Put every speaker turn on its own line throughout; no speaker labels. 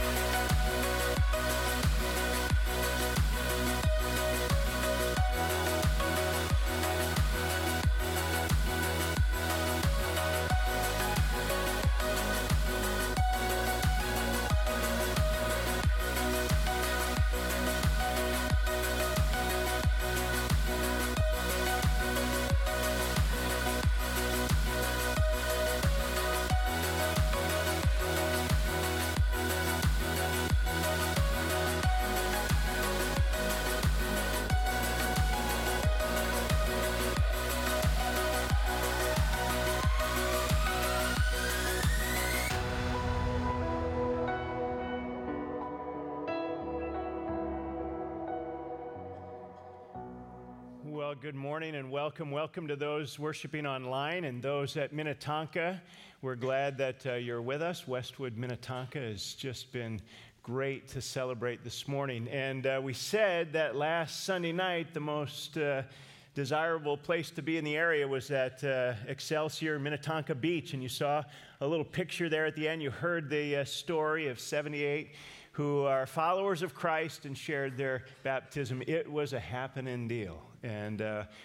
Well, good morning and welcome. Welcome to those worshiping online and those at Minnetonka. We're glad that you're with us. Westwood, Minnetonka has just been great to celebrate this morning. And we said that last Sunday night, the most desirable place to be in the area was at Excelsior Minnetonka Beach. And you saw a little picture there at the end. You heard the story of 78 who are followers of Christ and shared their baptism. It was a happening deal, and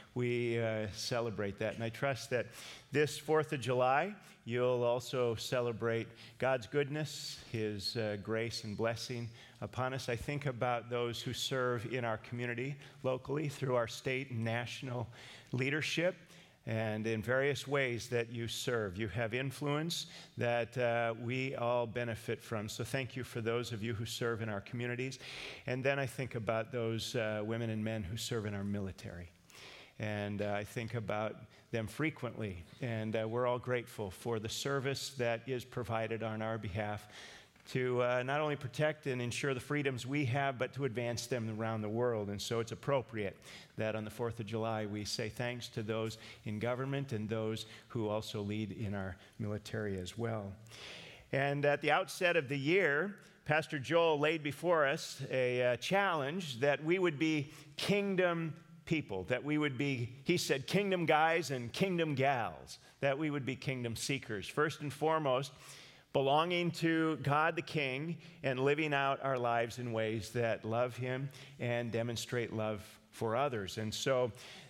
we celebrate that. And I trust that this 4th of July, you'll also celebrate God's goodness, His grace and blessing upon us. I think about those who serve in our community locally through our state and national leadership, and in various ways that you serve. You have influence that we all benefit from. So thank you for those of you who serve in our communities. And then I think about those women and men who serve in our military. And I think about them frequently. And we're all grateful for the service that is provided on our behalf to not only protect and ensure the freedoms we have, but to advance them around the world. And so it's appropriate that on the 4th of July we say thanks to those in government and those who also lead in our military as well. And at the outset of the year, Pastor Joel laid before us a challenge that we would be kingdom people, that we would be, he said, kingdom guys and kingdom gals, that we would be kingdom seekers. First and foremost, belonging to God the King and living out our lives in ways that love Him and demonstrate love for others. And so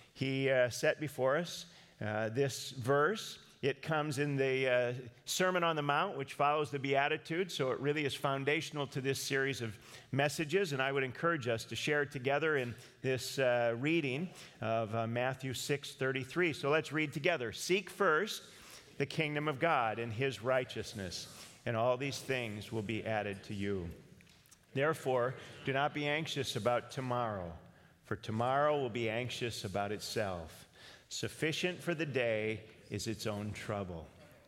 he set before us this verse. It comes in the Sermon on the Mount, which follows the Beatitudes, so it really is foundational to this series of messages, and I would encourage us to share it together in this reading of Matthew 6:33. So let's read together. Seek first the kingdom of God and His righteousness, and all these things will be added to you. Therefore, do not be anxious about tomorrow, for tomorrow will be anxious about itself. Sufficient for the day is its own trouble.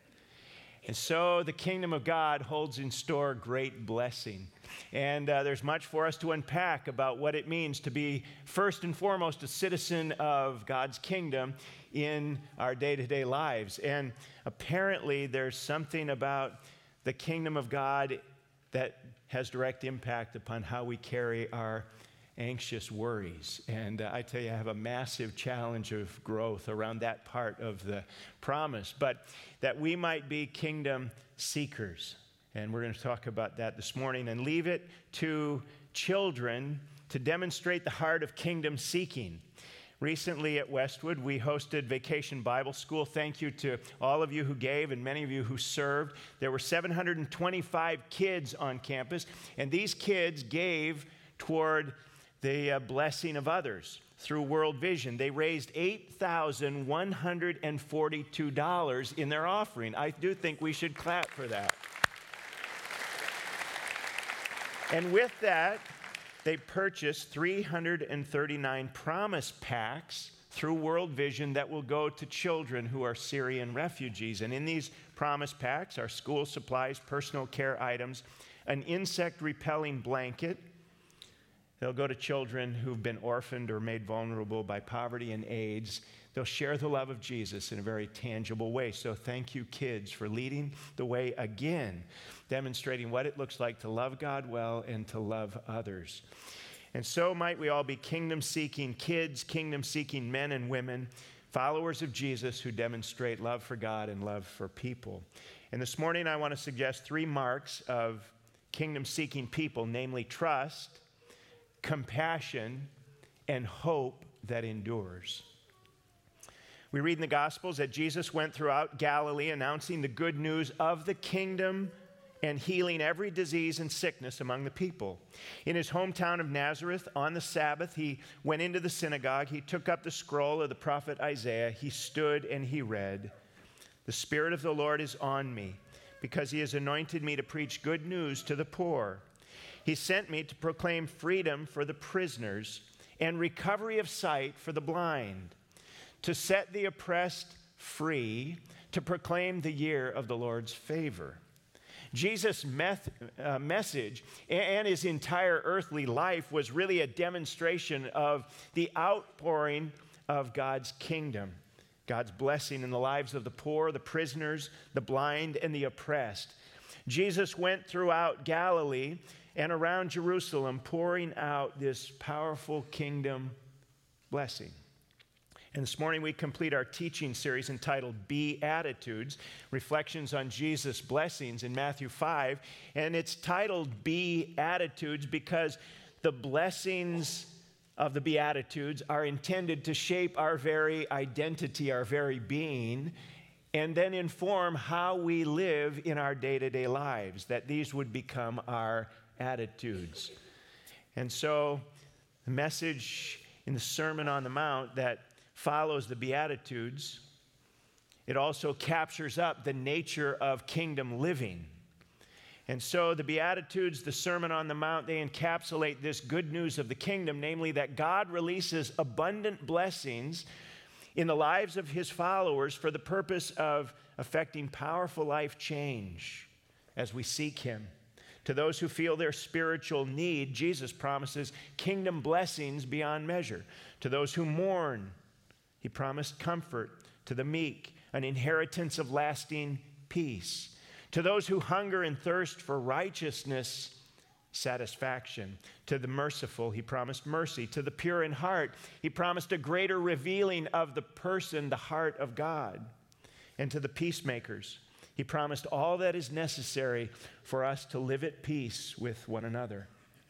And so the kingdom of God holds in store great blessing. And there's much for us to unpack about what it means to be first and foremost a citizen of God's kingdom in our day-to-day lives. And apparently there's something about the kingdom of God that has direct impact upon how we carry our anxious worries. And I tell you, I have a massive challenge of growth around that part of the promise, but that we might be kingdom seekers. And we're going to talk about that this morning and leave it to children to demonstrate the heart of kingdom seeking. Recently at Westwood, we hosted Vacation Bible School. Thank you to all of you who gave and many of you who served. There were 725 kids on campus, and these kids gave toward the blessing of others through World Vision. They raised $8,142 in their offering. I do think we should clap for that. And with that, they purchased 339 promise packs through World Vision that will go to children who are Syrian refugees. And in these promise packs are school supplies, personal care items, an insect-repelling blanket. They'll go to children who've been orphaned or made vulnerable by poverty and AIDS. They'll share the love of Jesus in a very tangible way. So thank you, kids, for leading the way again, demonstrating what it looks like to love God well and to love others. And so might we all be kingdom-seeking kids, kingdom-seeking men and women, followers of Jesus who demonstrate love for God and love for people. And this morning I want to suggest 3 marks of kingdom-seeking people, namely trust, compassion, and hope that endures. We read in the Gospels that Jesus went throughout Galilee announcing the good news of the kingdom and healing every disease and sickness among the people. In his hometown of Nazareth, on the Sabbath, he went into the synagogue. He took up the scroll of the prophet Isaiah. He stood and he read, "The Spirit of the Lord is on me, because he has anointed me to preach good news to the poor. He sent me to proclaim freedom for the prisoners and recovery of sight for the blind, to set the oppressed free, to proclaim the year of the Lord's favor." Jesus' message and his entire earthly life was really a demonstration of the outpouring of God's kingdom, God's blessing in the lives of the poor, the prisoners, the blind, and the oppressed. Jesus went throughout Galilee and around Jerusalem, pouring out this powerful kingdom blessing. And this morning we complete our teaching series entitled Beatitudes, Reflections on Jesus' Blessings in Matthew 5. And it's titled Beatitudes because the blessings of the Beatitudes are intended to shape our very identity, our very being, and then inform how we live in our day-to-day lives, that these would become our attitudes. And so the message in the Sermon on the Mount that follows the Beatitudes, it also captures up the nature of kingdom living. And so the Beatitudes, the Sermon on the Mount, they encapsulate this good news of the kingdom, namely that God releases abundant blessings in the lives of his followers for the purpose of effecting powerful life change as we seek him. To those who feel their spiritual need, Jesus promises kingdom blessings beyond measure. To those who mourn, he promised comfort. To the meek, an inheritance of lasting peace. To those who hunger and thirst for righteousness, satisfaction. To the merciful, he promised mercy. To the pure in heart, he promised a greater revealing of the person, the heart of God. And to the peacemakers, he promised all that is necessary for us to live at peace with one another.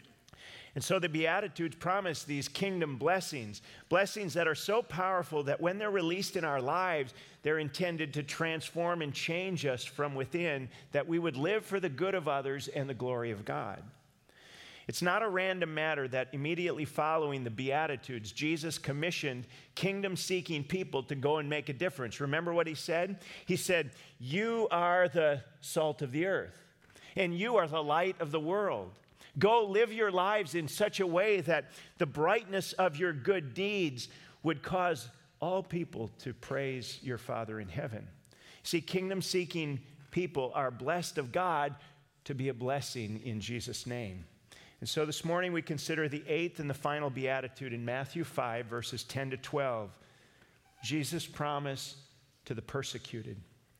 And so the Beatitudes promise these kingdom blessings, blessings that are so powerful that when they're released in our lives, they're intended to transform and change us from within, that we would live for the good of others and the glory of God. It's not a random matter that immediately following the Beatitudes, Jesus commissioned kingdom-seeking people to go and make a difference. Remember what he said? He said, "You are the salt of the earth, and you are the light of the world. Go live your lives in such a way that the brightness of your good deeds would cause all people to praise your Father in heaven." See, kingdom-seeking people are blessed of God to be a blessing in Jesus' name. And so this morning we consider the eighth and the final beatitude in Matthew 5, verses 10 to 12. Jesus' promise to the persecuted.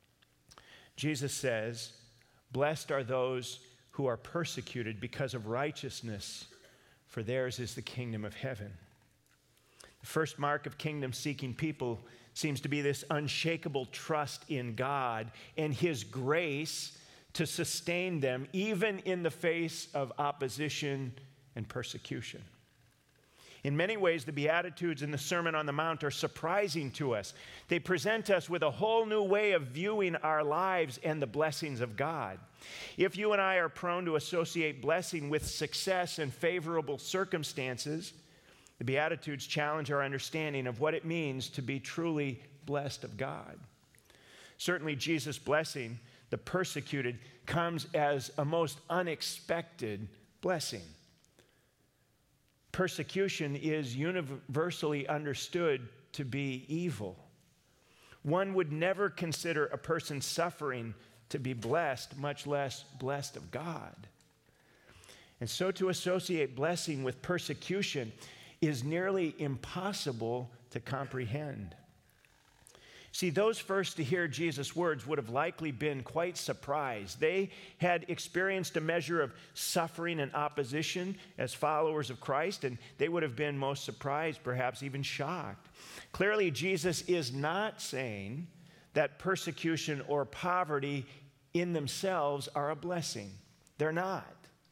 Jesus says, "Blessed are those who are persecuted because of righteousness, for theirs is the kingdom of heaven." The first mark of kingdom-seeking people seems to be this unshakable trust in God and his grace to sustain them even in the face of opposition and persecution. In many ways, the Beatitudes in the Sermon on the Mount are surprising to us. They present us with a whole new way of viewing our lives and the blessings of God. If you and I are prone to associate blessing with success and favorable circumstances, the Beatitudes challenge our understanding of what it means to be truly blessed of God. Certainly, Jesus' blessing, the persecuted, comes as a most unexpected blessing. Persecution is universally understood to be evil. One would never consider a person suffering to be blessed, much less blessed of God. And so to associate blessing with persecution is nearly impossible to comprehend. See, those first to hear Jesus' words would have likely been quite surprised. They had experienced a measure of suffering and opposition as followers of Christ, and they would have been most surprised, perhaps even shocked. Clearly, Jesus is not saying that persecution or poverty in themselves are a blessing. They're not.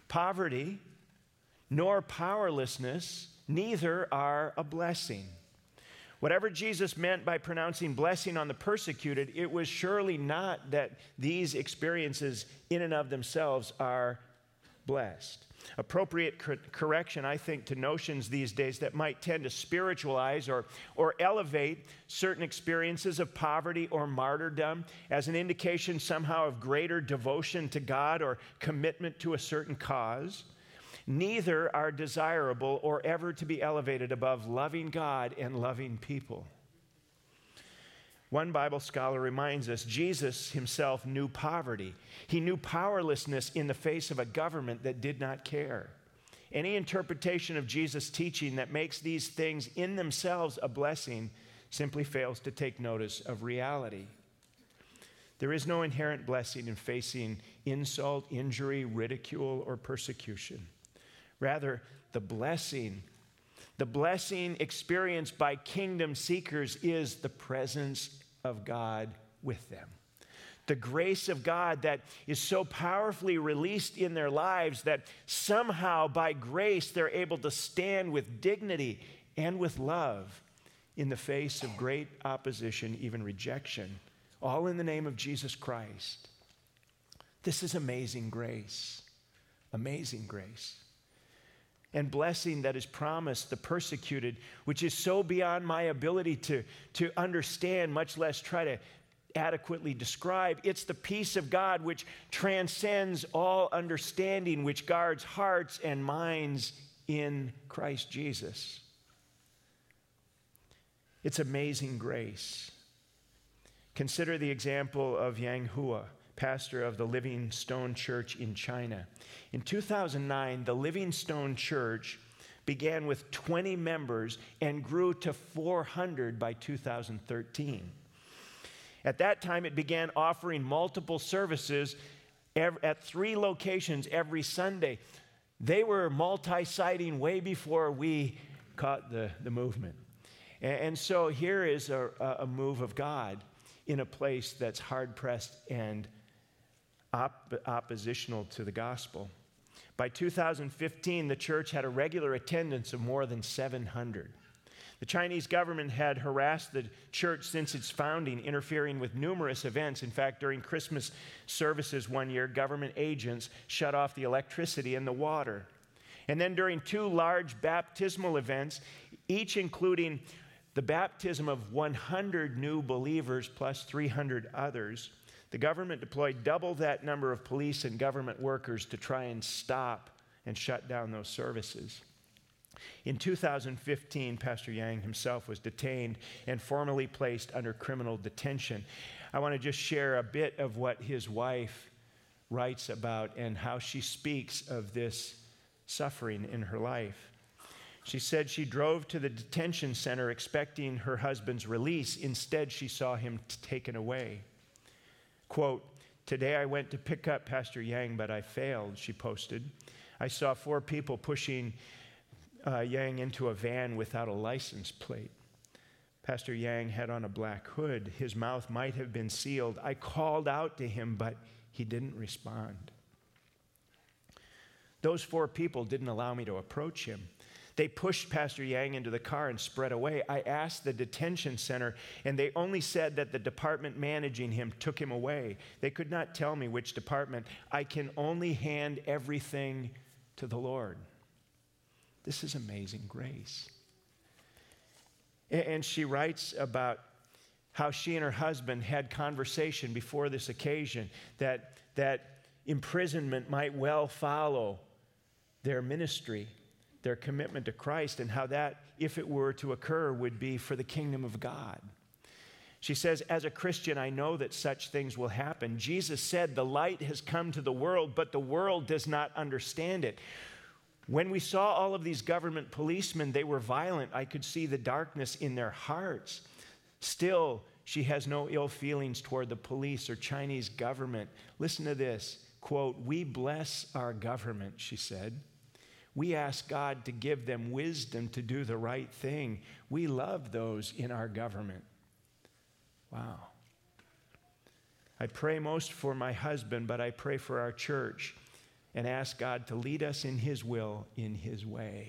Poverty nor powerlessness, neither are a blessing. Whatever Jesus meant by pronouncing blessing on the persecuted, it was surely not that these experiences in and of themselves are blessed. Appropriate correction, I think, to notions these days that might tend to spiritualize or elevate certain experiences of poverty or martyrdom as an indication somehow of greater devotion to God or commitment to a certain cause. Neither are desirable or ever to be elevated above loving God and loving people. One Bible scholar reminds us Jesus himself knew poverty. He knew powerlessness in the face of a government that did not care. Any interpretation of Jesus' teaching that makes these things in themselves a blessing simply fails to take notice of reality. There is no inherent blessing in facing insult, injury, ridicule, or persecution. Rather, the blessing experienced by kingdom seekers is the presence of God with them. The grace of God that is so powerfully released in their lives that somehow by grace they're able to stand with dignity and with love in the face of great opposition, even rejection, all in the name of Jesus Christ. This is amazing grace. Amazing grace. And blessing that is promised the persecuted, which is so beyond my ability to understand, much less try to adequately describe. It's the peace of God which transcends all understanding, which guards hearts and minds in Christ Jesus. It's amazing grace. Consider the example of Yang Hua, pastor of the Living Stone Church in China. In 2009, the Living Stone Church began with 20 members and grew to 400 by 2013. At that time, it began offering multiple services at 3 locations every Sunday. They were multi-siting way before we caught the movement. And so here is a move of God in a place that's hard-pressed and oppositional to the gospel. By 2015, the church had a regular attendance of more than 700. The Chinese government had harassed the church since its founding, interfering with numerous events. In fact, during Christmas services one year, government agents shut off the electricity and the water. And then during 2 large baptismal events, each including the baptism of 100 new believers plus 300 others, the government deployed double that number of police and government workers to try and stop and shut down those services. In 2015, Pastor Yang himself was detained and formally placed under criminal detention. I want to just share a bit of what his wife writes about and how she speaks of this suffering in her life. She said she drove to the detention center expecting her husband's release. Instead, she saw him taken away. Quote, "Today I went to pick up Pastor Yang, but I failed," she posted. "I saw 4 people pushing Yang into a van without a license plate. Pastor Yang had on a black hood. His mouth might have been sealed. I called out to him, but he didn't respond. Those 4 people didn't allow me to approach him. They pushed Pastor Yang into the car and spread away. I asked the detention center, and they only said that the department managing him took him away. They could not tell me which department. I can only hand everything to the Lord." This is amazing grace. And she writes about how she and her husband had conversation before this occasion that imprisonment might well follow their ministry, their commitment to Christ, and how that, if it were to occur, would be for the kingdom of God. She says, "As a Christian, I know that such things will happen. Jesus said, 'The light has come to the world, but the world does not understand it.' When we saw all of these government policemen, they were violent. I could see the darkness in their hearts. Still, she has no ill feelings toward the police or Chinese government. Listen to this, quote, 'We bless our government,' she said. 'We ask God to give them wisdom to do the right thing. We love those in our government.'" Wow. "I pray most for my husband, but I pray for our church and ask God to lead us in His will, in His way.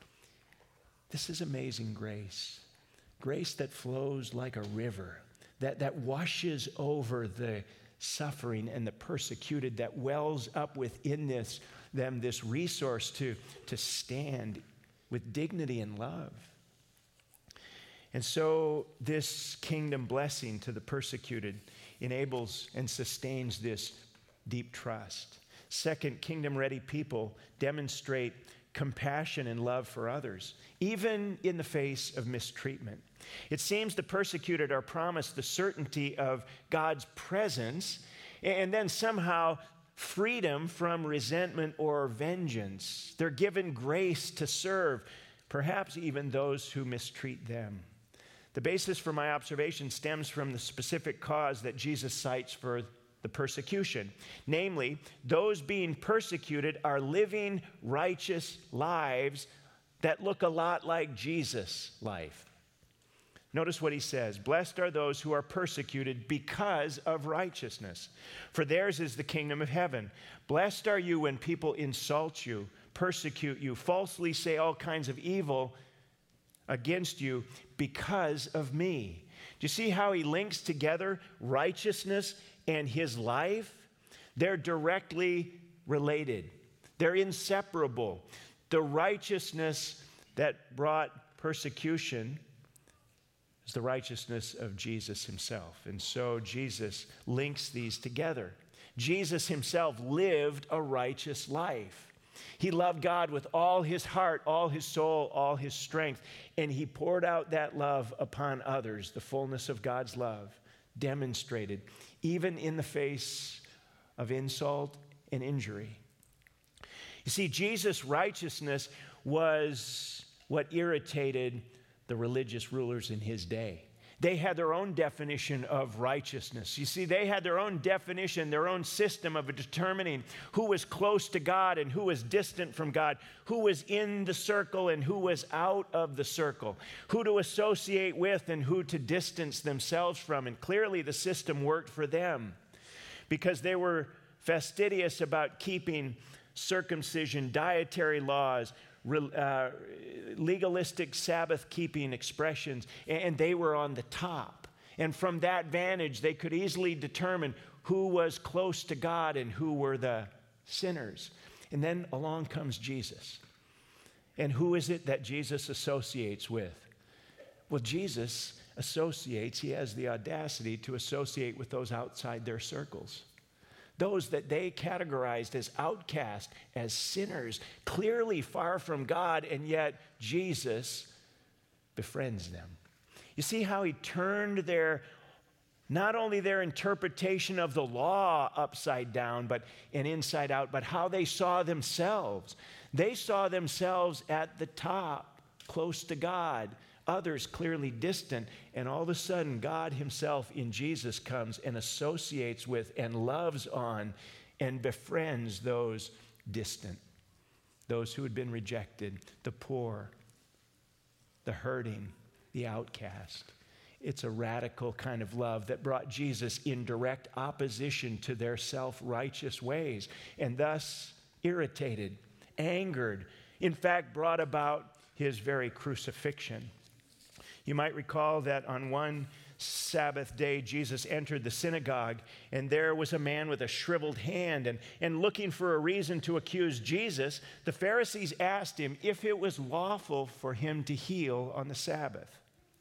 This is amazing grace. Grace that flows like a river, that washes over the suffering and the persecuted, that wells up within them this resource to stand with dignity and love. And so this kingdom blessing to the persecuted enables and sustains this deep trust. Second, kingdom-ready people demonstrate compassion and love for others, even in the face of mistreatment. It seems the persecuted are promised the certainty of God's presence and then somehow freedom from resentment or vengeance. They're given grace to serve, perhaps even those who mistreat them. The basis for my observation stems from the specific cause that Jesus cites for the persecution. Namely, those being persecuted are living righteous lives that look a lot like Jesus' life. Notice what he says. Blessed are those who are persecuted because of righteousness, for theirs is the kingdom of heaven. Blessed are you when people insult you, persecute you, falsely say all kinds of evil against you because of me. Do you see how he links together righteousness and his life? They're directly related. They're inseparable. The righteousness that brought persecution is the righteousness of Jesus himself. And so Jesus links these together. Jesus himself lived a righteous life. He loved God with all his heart, all his soul, all his strength, and he poured out that love upon others, the fullness of God's love, demonstrated even in the face of insult and injury. You see, Jesus' righteousness was what irritated the religious rulers in his day. They had their own definition of righteousness. You see, they had their own definition, their own system of determining who was close to God and who was distant from God, who was in the circle and who was out of the circle, who to associate with and who to distance themselves from. And clearly the system worked for them because they were fastidious about keeping circumcision, dietary laws, legalistic Sabbath-keeping expressions, and they were on the top. And from that vantage, they could easily determine who was close to God and who were the sinners. And then along comes Jesus. And who is it that Jesus associates with? Well, Jesus associates, he has the audacity to associate with those outside their circles. Those that they categorized as outcast, as sinners, clearly far from God, and yet Jesus befriends them. You see how he turned not only their interpretation of the law upside down and inside out, but how they saw themselves. They saw themselves at the top, close to God, others clearly distant, and all of a sudden God himself in Jesus comes and associates with and loves on and befriends those distant, those who had been rejected, the poor, the hurting, the outcast. It's a radical kind of love that brought Jesus in direct opposition to their self-righteous ways and thus irritated, angered, in fact brought about his very crucifixion. You might recall that on one Sabbath day, Jesus entered the synagogue, and there was a man with a shriveled hand. And looking for a reason to accuse Jesus, the Pharisees asked him if it was lawful for him to heal on the Sabbath.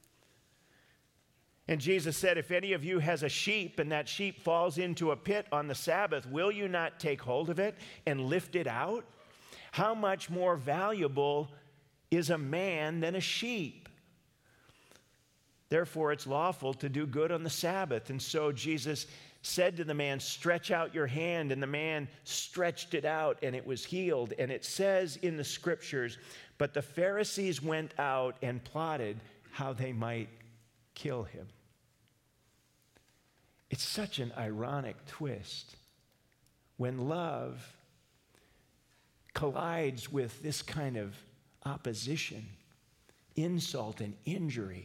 And Jesus said, if any of you has a sheep and that sheep falls into a pit on the Sabbath, will you not take hold of it and lift it out? How much more valuable is a man than a sheep? Therefore, it's lawful to do good on the Sabbath. And so Jesus said to the man, stretch out your hand. And the man stretched it out, and it was healed. And it says in the scriptures, but the Pharisees went out and plotted how they might kill him. It's such an ironic twist when love collides with this kind of opposition, insult, and injury.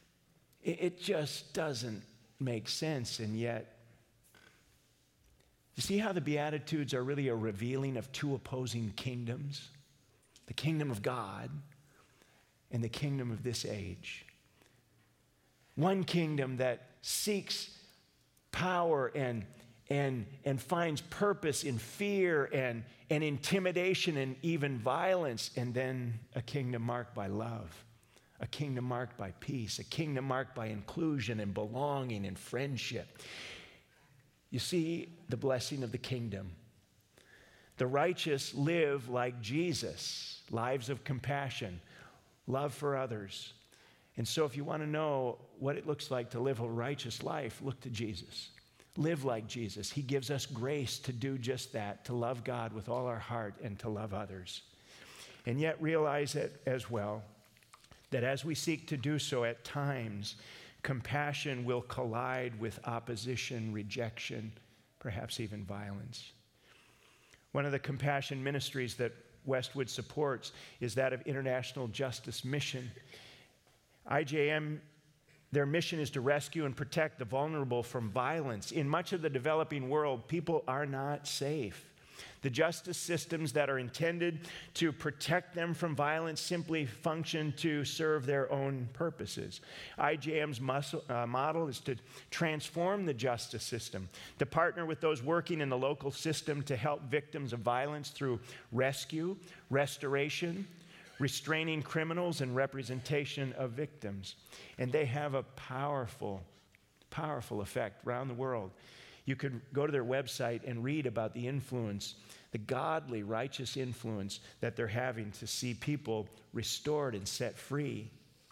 It just doesn't make sense, and yet You see how the Beatitudes are really a revealing of two opposing kingdoms? The kingdom of God and the kingdom of this age. One kingdom that seeks power and finds purpose in fear and intimidation and even violence, and then a kingdom marked by love, a kingdom marked by peace, a kingdom marked by inclusion and belonging and friendship. You see the blessing of the kingdom. The righteous live like Jesus, lives of compassion, love for others. And so if you want to know what it looks like to live a righteous life, look to Jesus. Live like Jesus. He gives us grace to do just that, to love God with all our heart and to love others. And yet realize it as well, that as we seek to do so at times, compassion will collide with opposition, rejection, perhaps even violence. One of the compassion ministries that Westwood supports is that of International Justice Mission. IJM, their mission is to rescue and protect the vulnerable from violence. In much of the developing world, people are not safe. The justice systems that are intended to protect them from violence simply function to serve their own purposes. IJM's model is to transform the justice system, to partner with those working in the local system to help victims of violence through rescue, restoration, restraining criminals, and representation of victims. And they have a powerful, powerful effect around the world. You could go to their website and read about the influence, the godly, righteous influence that they're having to see people restored and set free.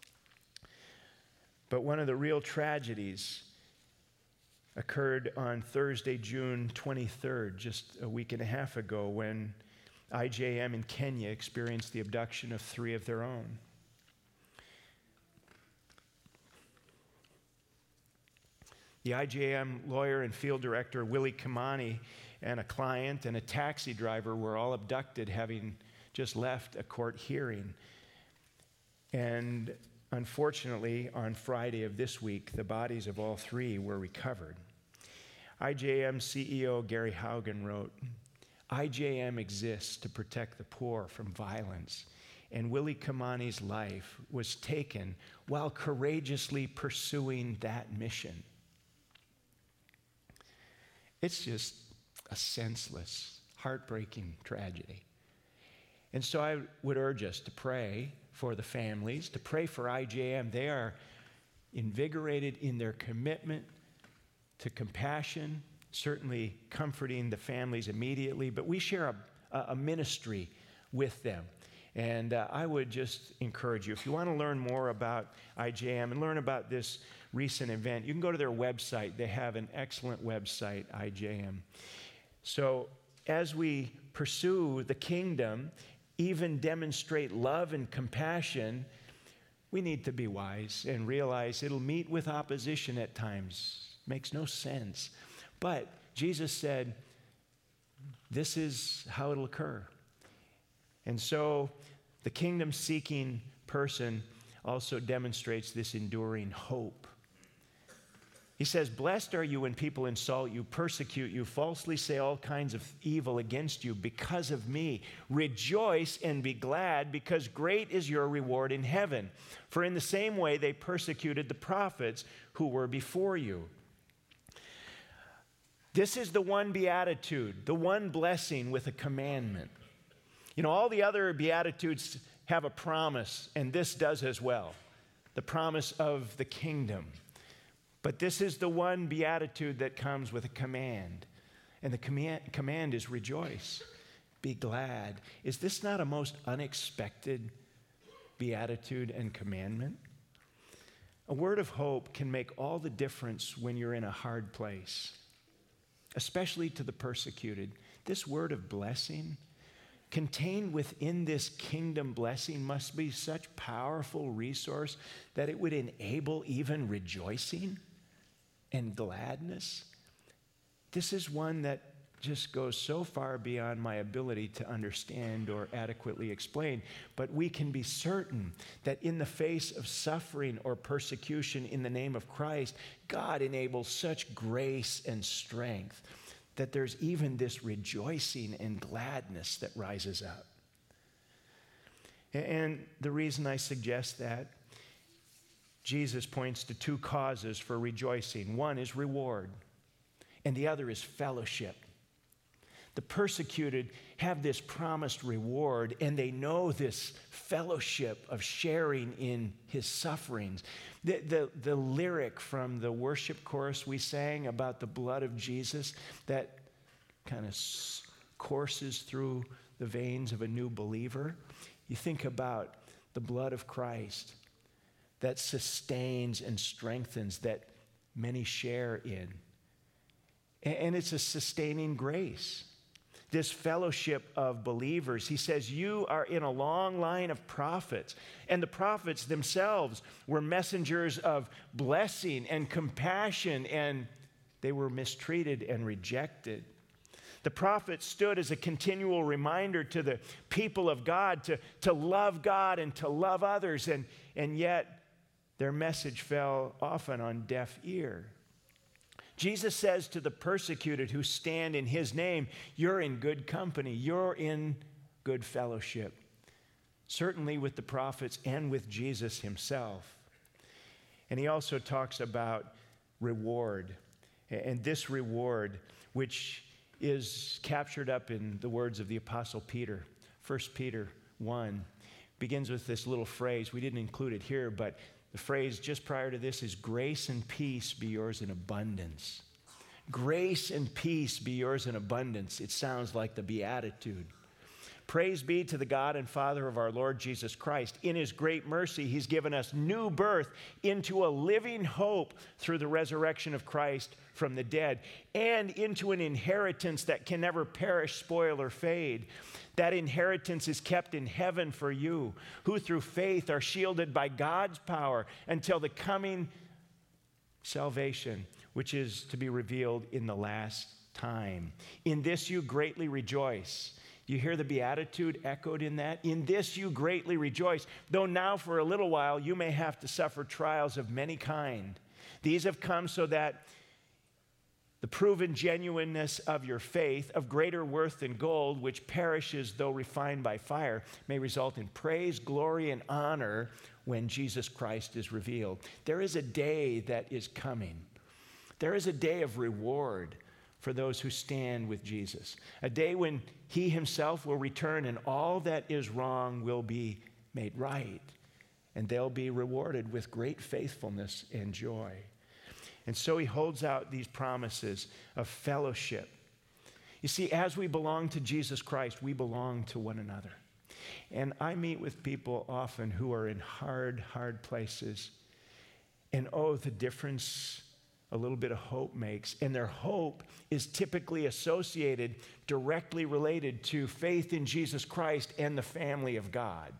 But one of the real tragedies occurred on Thursday, June 23rd, just a week and a half ago, when IJM in Kenya experienced the abduction of 3 of their own. The IJM lawyer and field director, Willie Kimani, and a client and a taxi driver were all abducted, having just left a court hearing. And unfortunately, on Friday of this week, the bodies of all 3 were recovered. IJM CEO Gary Haugen wrote, IJM exists to protect the poor from violence, and Willie Kimani's life was taken while courageously pursuing that mission. It's just a senseless, heartbreaking tragedy. And so I would urge us to pray for the families, to pray for IJM. They are invigorated in their commitment to compassion, certainly comforting the families immediately, but we share a ministry with them. And I would just encourage you, if you want to learn more about IJM and learn about this recent event, you can go to their website. They have an excellent website, IJM. So as we pursue the kingdom, even demonstrate love and compassion, we need to be wise and realize it'll meet with opposition at times. Makes no sense. But Jesus said, this is how it'll occur. And so the kingdom-seeking person also demonstrates this enduring hope. He says, blessed are you when people insult you, persecute you, falsely say all kinds of evil against you because of me. Rejoice and be glad, because great is your reward in heaven. For in the same way they persecuted the prophets who were before you. This is the one beatitude, the one blessing with a commandment. You know, all the other beatitudes have a promise, and this does as well. The promise of the kingdom. But this is the one beatitude that comes with a command. And the command is rejoice, be glad. Is this not a most unexpected beatitude and commandment? A word of hope can make all the difference when you're in a hard place, especially to the persecuted. This word of blessing, contained within this kingdom blessing, must be such powerful resource that it would enable even rejoicing and gladness. This is one that just goes so far beyond my ability to understand or adequately explain. But we can be certain that in the face of suffering or persecution in the name of Christ, God enables such grace and strength that there's even this rejoicing and gladness that rises up. And the reason I suggest that, Jesus points to two causes for rejoicing. One is reward, and the other is fellowship. The persecuted have this promised reward, and they know this fellowship of sharing in his sufferings. The lyric from the worship chorus we sang about the blood of Jesus that kind of courses through the veins of a new believer. You think about the blood of Christ that sustains and strengthens, that many share in. And it's a sustaining grace. This fellowship of believers, he says, you are in a long line of prophets. And the prophets themselves were messengers of blessing and compassion, and they were mistreated and rejected. The prophets stood as a continual reminder to the people of God to love God and to love others, and yet their message fell often on deaf ear. Jesus says to the persecuted who stand in his name, you're in good company, you're in good fellowship, certainly with the prophets and with Jesus himself. And he also talks about reward, and this reward, which is captured up in the words of the Apostle Peter. 1 Peter 1 begins with this little phrase. We didn't include it here, but the phrase just prior to this is, grace and peace be yours in abundance. Grace and peace be yours in abundance. It sounds like the Beatitude. Praise be to the God and Father of our Lord Jesus Christ. In his great mercy, he's given us new birth into a living hope through the resurrection of Christ from the dead, and into an inheritance that can never perish, spoil, or fade. That inheritance is kept in heaven for you, who through faith are shielded by God's power until the coming salvation, which is to be revealed in the last time. In this you greatly rejoice. You hear the Beatitude echoed in that? In this you greatly rejoice, though now for a little while you may have to suffer trials of many kind. These have come so that the proven genuineness of your faith, of greater worth than gold, which perishes though refined by fire, may result in praise, glory, and honor when Jesus Christ is revealed. There is a day that is coming. There is a day of reward for those who stand with Jesus. A day when he himself will return and all that is wrong will be made right. And they'll be rewarded with great faithfulness and joy. And so he holds out these promises of fellowship. You see, as we belong to Jesus Christ, we belong to one another. And I meet with people often who are in hard places. And oh, the difference a little bit of hope makes. And their hope is typically associated, directly related to faith in Jesus Christ and the family of God.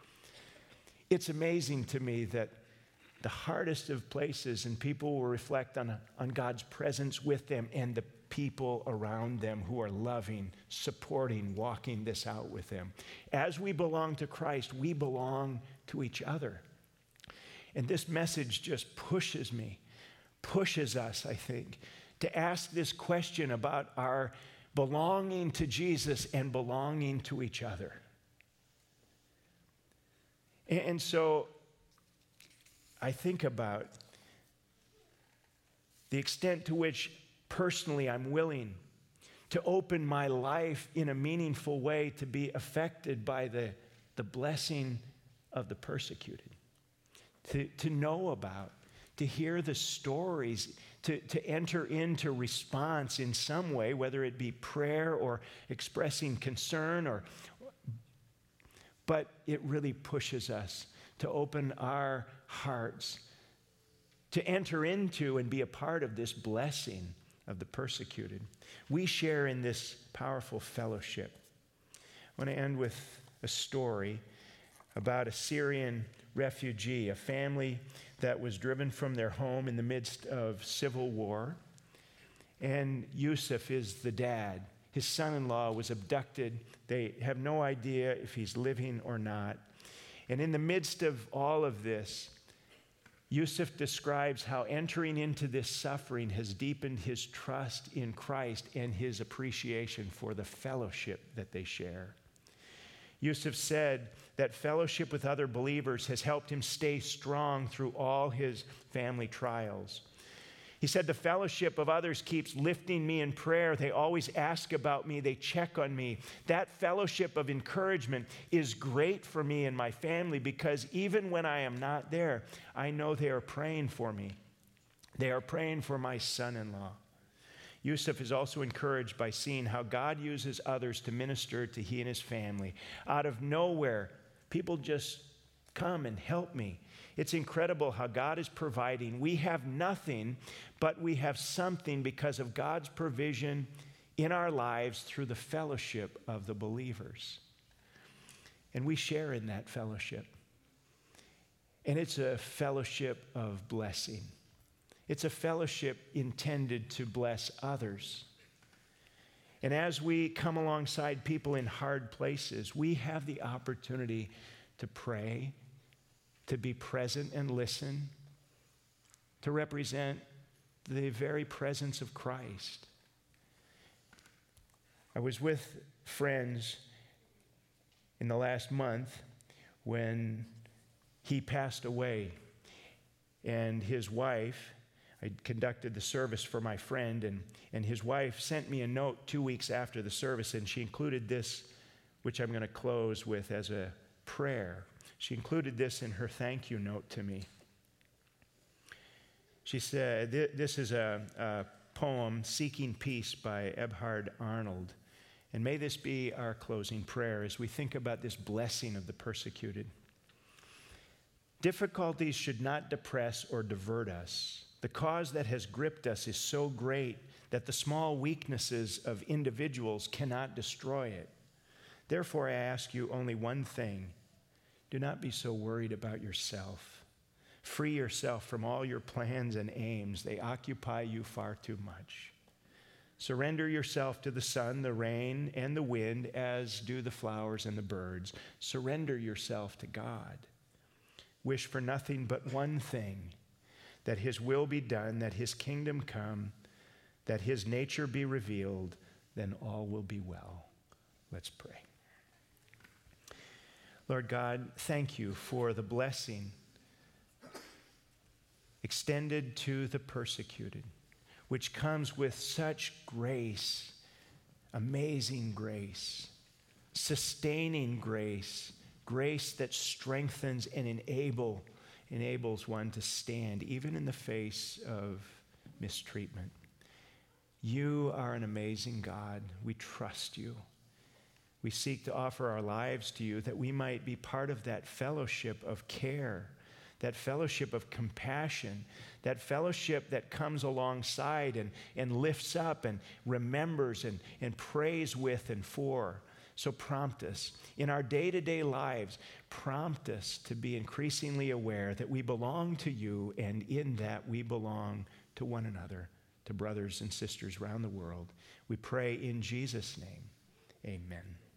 It's amazing to me that the hardest of places, and people will reflect on God's presence with them and the people around them who are loving, supporting, walking this out with them. As we belong to Christ, we belong to each other. And this message just pushes us, I think, to ask this question about our belonging to Jesus and belonging to each other. And so I think about the extent to which personally I'm willing to open my life in a meaningful way to be affected by the blessing of the persecuted, to know about, to hear the stories, to enter into response in some way, whether it be prayer or expressing concern, but it really pushes us to open our hearts, to enter into and be a part of this blessing of the persecuted. We share in this powerful fellowship. I want to end with a story about a Syrian refugee, a family that was driven from their home in the midst of civil war. And Yusuf is the dad. His son-in-law was abducted. They have no idea if he's living or not. And in the midst of all of this, Yusuf describes how entering into this suffering has deepened his trust in Christ and his appreciation for the fellowship that they share. Yusuf said that fellowship with other believers has helped him stay strong through all his family trials. He said, the fellowship of others keeps lifting me in prayer. They always ask about me. They check on me. That fellowship of encouragement is great for me and my family because even when I am not there, I know they are praying for me. They are praying for my son-in-law. Yusuf is also encouraged by seeing how God uses others to minister to he and his family. Out of nowhere, people just come and help me. It's incredible how God is providing. We have nothing, but we have something because of God's provision in our lives through the fellowship of the believers. And we share in that fellowship. And it's a fellowship of blessing. It's a fellowship intended to bless others. And as we come alongside people in hard places, we have the opportunity to pray, to be present and listen, to represent the very presence of Christ. I was with friends in the last month when he passed away, and his wife, I conducted the service for my friend, and his wife sent me a note 2 weeks after the service, and she included this, which I'm going to close with as a prayer. She included this in her thank you note to me. She said, this is a poem, Seeking Peace by Ebhard Arnold. And may this be our closing prayer as we think about this blessing of the persecuted. Difficulties should not depress or divert us. The cause that has gripped us is so great that the small weaknesses of individuals cannot destroy it. Therefore, I ask you only one thing. Do not be so worried about yourself. Free yourself from all your plans and aims. They occupy you far too much. Surrender yourself to the sun, the rain, and the wind, as do the flowers and the birds. Surrender yourself to God. Wish for nothing but one thing, that his will be done, that his kingdom come, that his nature be revealed, then all will be well. Let's pray. Lord God, thank you for the blessing extended to the persecuted, which comes with such grace, amazing grace, sustaining grace, grace that strengthens and enables one to stand even in the face of mistreatment. You are an amazing God. We trust you. We seek to offer our lives to you that we might be part of that fellowship of care, that fellowship of compassion, that fellowship that comes alongside and lifts up and remembers and prays with and for. So prompt us in our day-to-day lives, prompt us to be increasingly aware that we belong to you, and in that we belong to one another, to brothers and sisters around the world. We pray in Jesus' name, amen.